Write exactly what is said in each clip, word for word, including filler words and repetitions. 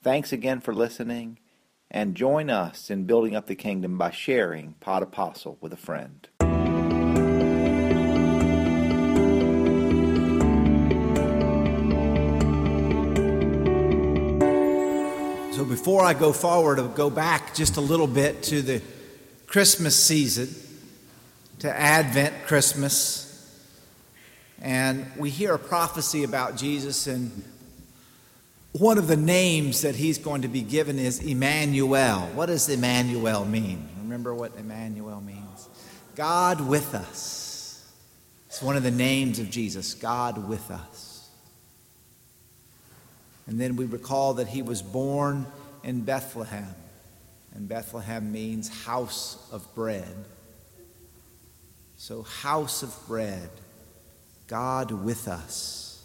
Thanks again for listening, and join us in building up the kingdom by sharing Pod Apostle with a friend. So before I go forward, I'll go back just a little bit to the Christmas season, to Advent Christmas. And we hear a prophecy about Jesus, and one of the names that he's going to be given is Emmanuel. What does Emmanuel mean? Remember what Emmanuel means? God with us. It's one of the names of Jesus, God with us. And then we recall that he was born in Bethlehem. And Bethlehem means house of bread. So house of bread, God with us.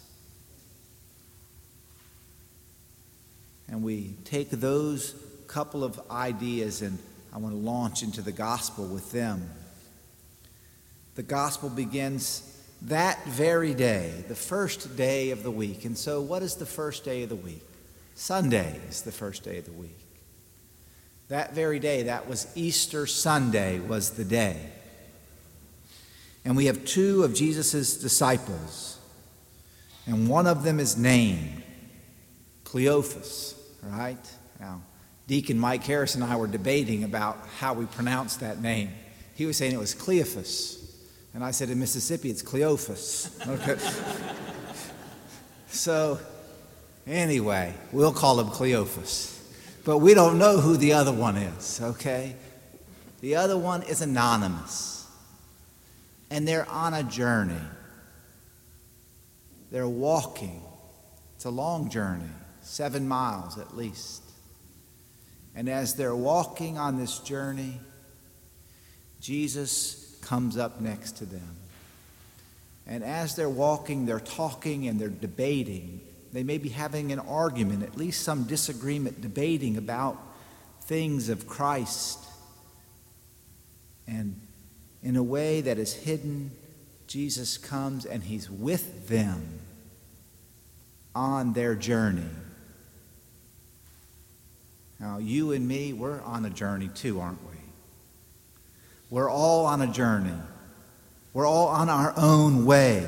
And we take those couple of ideas and I want to launch into the gospel with them. The gospel begins that very day, the first day of the week. And so what is the first day of the week? Sunday is the first day of the week. That very day, that was Easter Sunday, was the day. And we have two of Jesus' disciples. And one of them is named Cleophas, right? Now, Deacon Mike Harris and I were debating about how we pronounce that name. He was saying it was Cleophas. And I said in Mississippi, it's Cleophas. Okay. So, anyway, we'll call him Cleophas. But we don't know who the other one is, okay? The other one is anonymous. And they're on a journey. They're walking. It's a long journey, seven miles at least. And as they're walking on this journey, Jesus comes up next to them. And as they're walking, they're talking and they're debating. They may be having an argument, at least some disagreement, debating about things of Christ. And in a way that is hidden, Jesus comes and he's with them on their journey. Now, you and me, we're on a journey too, aren't we? We're all on a journey. We're all on our own way.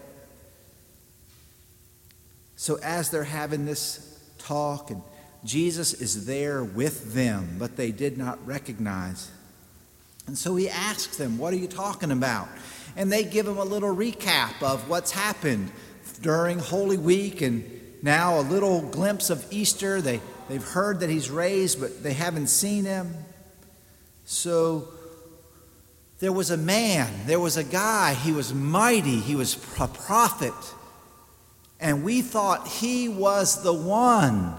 So as they're having this talk, and Jesus is there with them, but they did not recognize. And so he asks them, what are you talking about? And they give him a little recap of what's happened during Holy Week, and now a little glimpse of Easter. They, they've heard that he's raised, but they haven't seen him. So there was a man, there was a guy, he was mighty, he was a prophet. And we thought he was the one.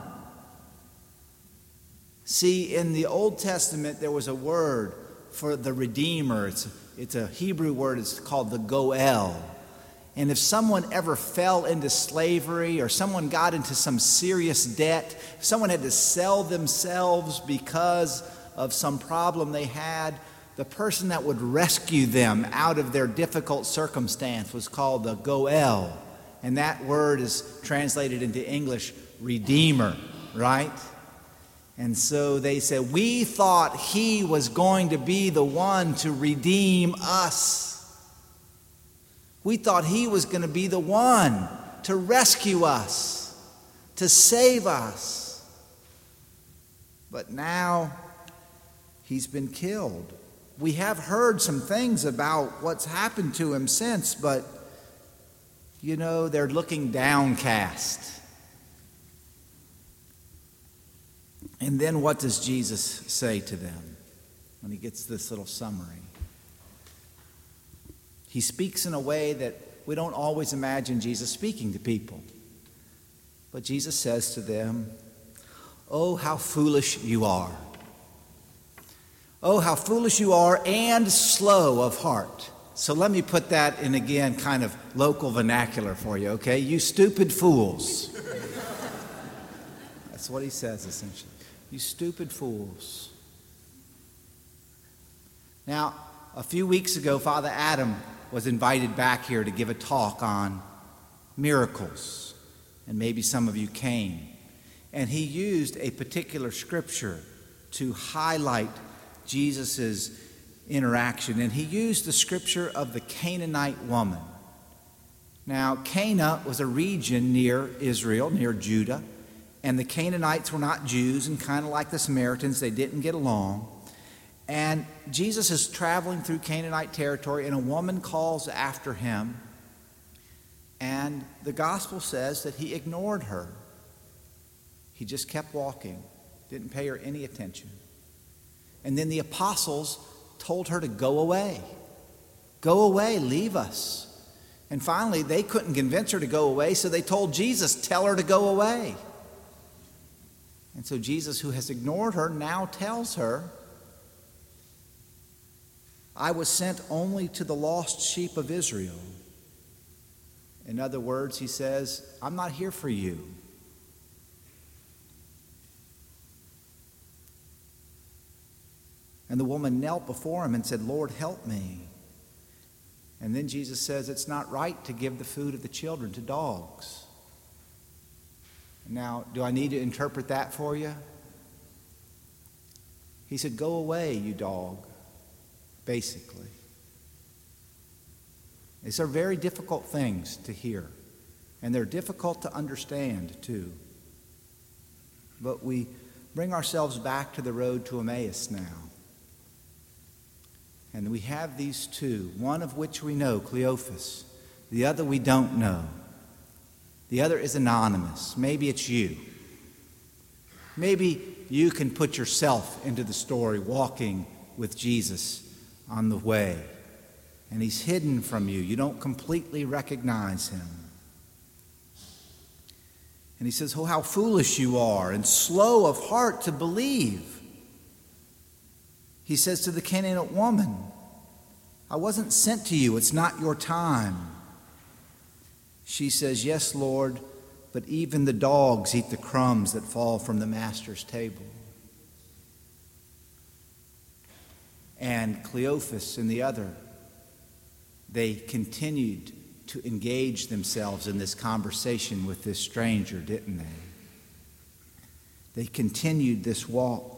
See, in the Old Testament, there was a word for the Redeemer. It's, it's a Hebrew word. It's called the Goel. And if someone ever fell into slavery or someone got into some serious debt, if someone had to sell themselves because of some problem they had, the person that would rescue them out of their difficult circumstance was called the Goel. And that word is translated into English, Redeemer, right? And so they said, we thought he was going to be the one to redeem us. We thought he was going to be the one to rescue us, to save us. But now he's been killed. We have heard some things about what's happened to him since, but, you know, they're looking downcast. And then what does Jesus say to them when he gets this little summary? He speaks in a way that we don't always imagine Jesus speaking to people. But Jesus says to them, "Oh, how foolish you are. Oh, how foolish you are and slow of heart." So let me put that in, again, kind of local vernacular for you, okay? You stupid fools. That's what he says, essentially. You stupid fools. Now, a few weeks ago, Father Adam was invited back here to give a talk on miracles. And maybe some of you came. And he used a particular scripture to highlight Jesus' interaction. And he used the scripture of the Canaanite woman. Now, Cana was a region near Israel, near Judah. And the Canaanites were not Jews, and kind of like the Samaritans, they didn't get along. And Jesus is traveling through Canaanite territory, and a woman calls after him. And the gospel says that he ignored her. He just kept walking, didn't pay her any attention. And then the apostles told her to go away. Go away, leave us. And finally, they couldn't convince her to go away, so they told Jesus, tell her to go away. And so Jesus, who has ignored her, now tells her, I was sent only to the lost sheep of Israel. In other words, he says, I'm not here for you. And the woman knelt before him and said, Lord, help me. And then Jesus says, it's not right to give the food of the children to dogs. Now, do I need to interpret that for you? He said, go away, you dog, basically. These are very difficult things to hear, and they're difficult to understand, too. But we bring ourselves back to the road to Emmaus now. And we have these two, one of which we know, Cleophas. The other we don't know. The other is anonymous. Maybe it's you. Maybe you can put yourself into the story, walking with Jesus on the way. And he's hidden from you. You don't completely recognize him. And he says, oh, how foolish you are and slow of heart to believe. He says to the Canaanite woman, I wasn't sent to you. It's not your time. She says, yes, Lord, but even the dogs eat the crumbs that fall from the master's table. And Cleophas and the other, they continued to engage themselves in this conversation with this stranger, didn't they? They continued this walk.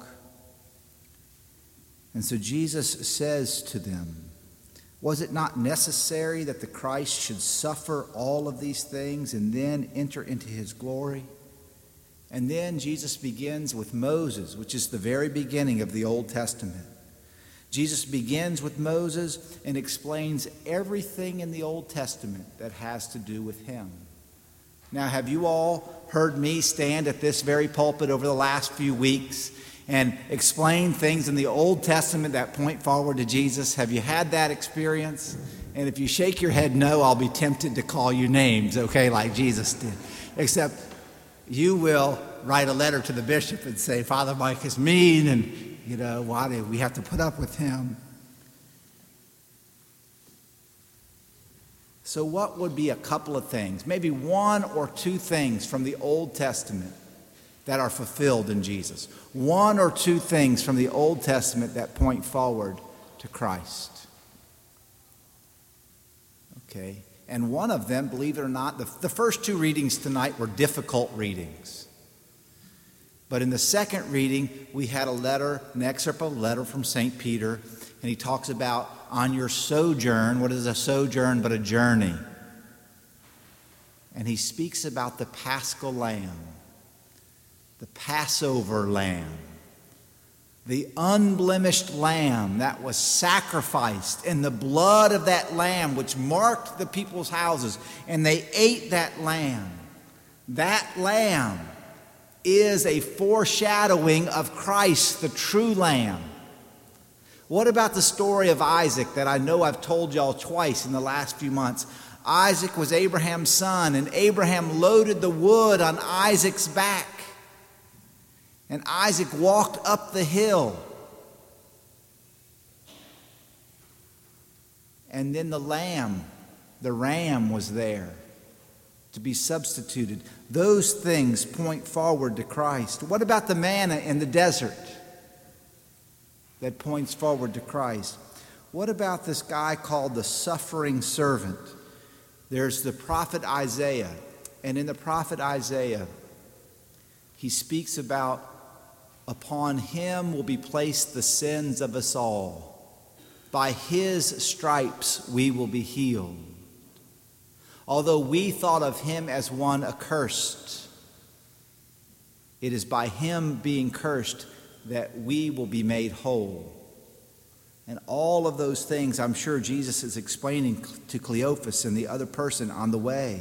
And so Jesus says to them, was it not necessary that the Christ should suffer all of these things and then enter into his glory? And then Jesus begins with Moses, which is the very beginning of the Old Testament. Jesus begins with Moses and explains everything in the Old Testament that has to do with him. Now, have you all heard me stand at this very pulpit over the last few weeks and explain things in the Old Testament that point forward to Jesus? Have you had that experience? And if you shake your head no, I'll be tempted to call you names, okay, like Jesus did. Except you will write a letter to the bishop and say, Father Mike is mean, and, you know, why do we have to put up with him? So what would be a couple of things, maybe one or two things from the Old Testament that are fulfilled in Jesus? One or two things from the Old Testament that point forward to Christ. Okay, and one of them, believe it or not, the, the first two readings tonight were difficult readings. But in the second reading, we had a letter, an excerpt of a letter from Saint Peter, and he talks about on your sojourn. What is a sojourn but a journey? And he speaks about the Paschal Lamb, the Passover lamb, the unblemished lamb that was sacrificed, and the blood of that lamb which marked the people's houses, and they ate that lamb. That lamb is a foreshadowing of Christ, the true lamb. What about the story of Isaac that I know I've told y'all twice in the last few months? Isaac was Abraham's son, and Abraham loaded the wood on Isaac's back. And Isaac walked up the hill. And then the lamb, the ram was there to be substituted. Those things point forward to Christ. What about the manna in the desert that points forward to Christ? What about this guy called the suffering servant? There's the prophet Isaiah. And in the prophet Isaiah, he speaks about, upon him will be placed the sins of us all. By his stripes we will be healed. Although we thought of him as one accursed, it is by him being cursed that we will be made whole. And all of those things, I'm sure Jesus is explaining to Cleophas and the other person on the way.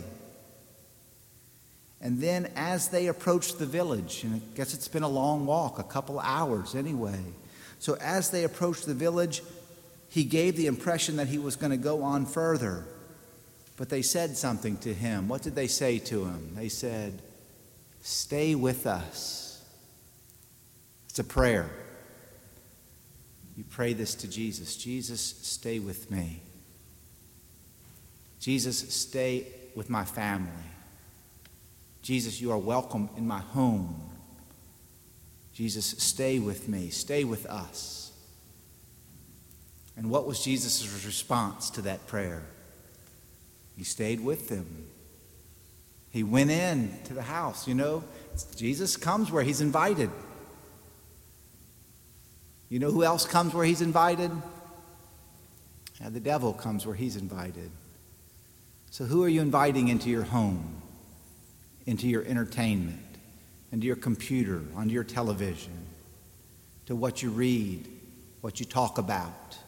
And then as they approached the village, and I guess it's been a long walk, a couple hours anyway. So as they approached the village, he gave the impression that he was going to go on further. But they said something to him. What did they say to him? They said, "Stay with us." It's a prayer. You pray this to Jesus. Jesus, stay with me. Jesus, stay with my family. Jesus, you are welcome in my home. Jesus, stay with me. Stay with us. And what was Jesus' response to that prayer? He stayed with them. He went in to the house. You know, Jesus comes where he's invited. You know who else comes where he's invited? And the devil comes where he's invited. So who are you inviting into your home, into your entertainment, into your computer, onto your television, to what you read, what you talk about?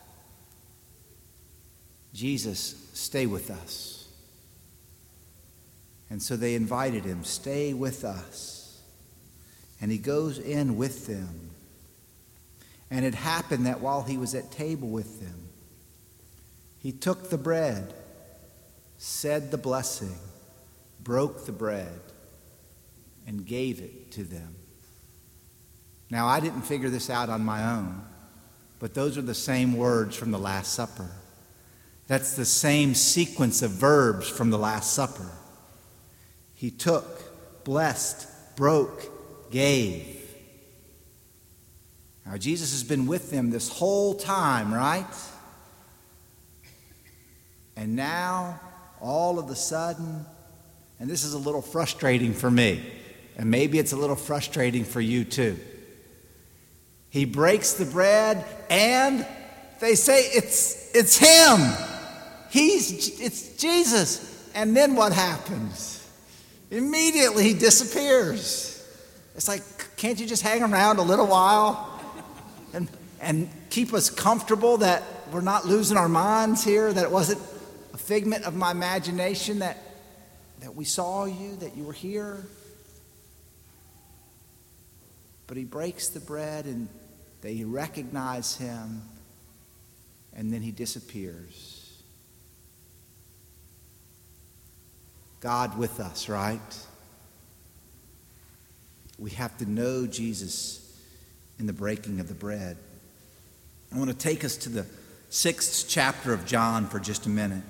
Jesus, stay with us. And so they invited him, stay with us. And he goes in with them. And it happened that while he was at table with them, he took the bread, said the blessing, broke the bread, and gave it to them. Now, I didn't figure this out on my own, but those are the same words from the Last Supper. That's the same sequence of verbs from the Last Supper. He took, blessed, broke, gave. Now, Jesus has been with them this whole time, right? And now, all of a sudden, and this is a little frustrating for me, and maybe it's a little frustrating for you too. He breaks the bread, and they say it's it's him. He's it's Jesus. And then what happens? Immediately he disappears. It's like, can't you just hang around a little while? And, and keep us comfortable that we're not losing our minds here, that it wasn't a figment of my imagination, that, that we saw you, that you were here. But he breaks the bread and they recognize him, and then he disappears. God with us, right? We have to know Jesus in the breaking of the bread. I want to take us to the sixth chapter of John for just a minute.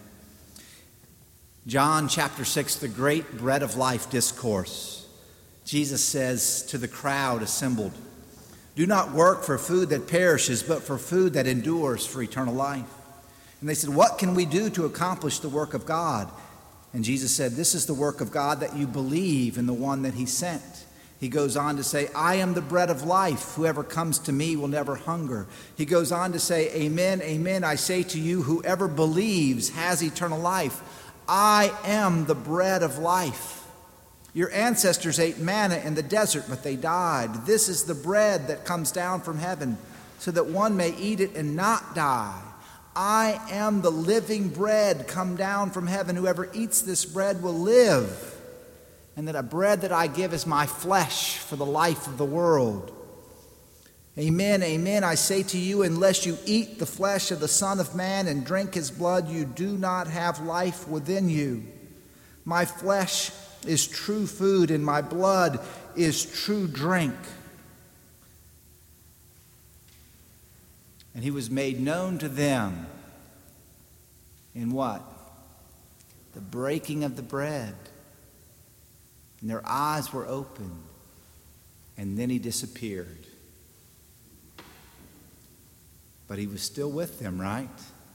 John chapter six, the great bread of life discourse. Jesus says to the crowd assembled, "Do not work for food that perishes, but for food that endures for eternal life." And they said, "What can we do to accomplish the work of God?" And Jesus said, "This is the work of God, that you believe in the one that he sent." He goes on to say, "I am the bread of life. Whoever comes to me will never hunger." He goes on to say, "Amen, amen, I say to you, whoever believes has eternal life. I am the bread of life. Your ancestors ate manna in the desert, but they died. This is the bread that comes down from heaven, so that one may eat it and not die. I am the living bread come down from heaven. Whoever eats this bread will live. And that a bread that I give is my flesh for the life of the world. Amen, amen, I say to you, unless you eat the flesh of the Son of Man and drink his blood, you do not have life within you. My flesh is true food, and my blood is true drink." And he was made known to them in what? The breaking of the bread. And their eyes were opened, and then he disappeared. But he was still with them, right?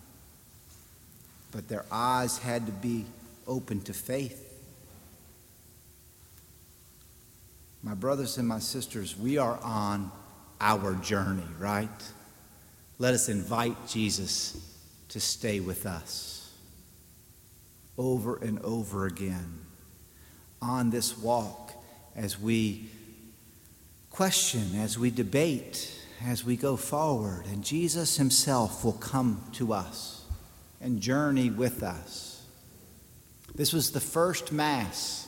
But their eyes had to be open to faith. My brothers and my sisters, we are on our journey, right? Let us invite Jesus to stay with us over and over again on this walk as we question, as we debate, as we go forward. And Jesus himself will come to us and journey with us. This was the first Mass.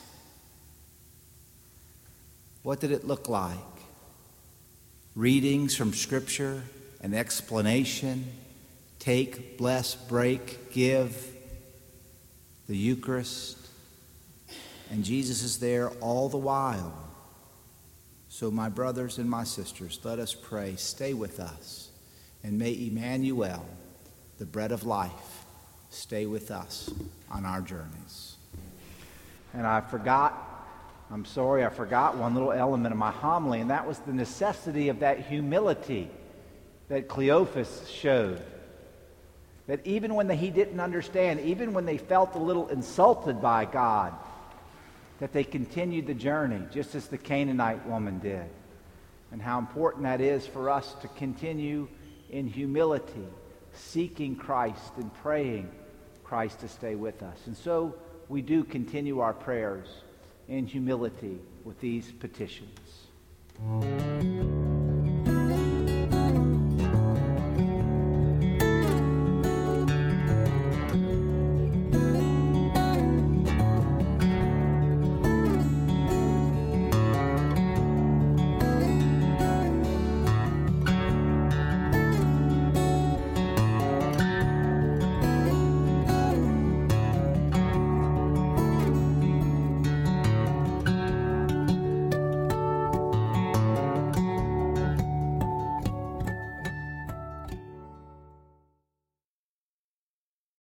What did it look like? Readings from Scripture, an explanation, take, bless, break, give, the Eucharist. And Jesus is there all the while. So my brothers and my sisters, let us pray, stay with us. And may Emmanuel, the bread of life, stay with us on our journeys. And I forgot I'm sorry, I forgot one little element of my homily, and that was the necessity of that humility that Cleophas showed. That even when he didn't understand, even when they felt a little insulted by God, that they continued the journey, just as the Canaanite woman did. And how important that is for us to continue in humility, seeking Christ and praying Christ to stay with us. And so we do continue our prayers in humility with these petitions.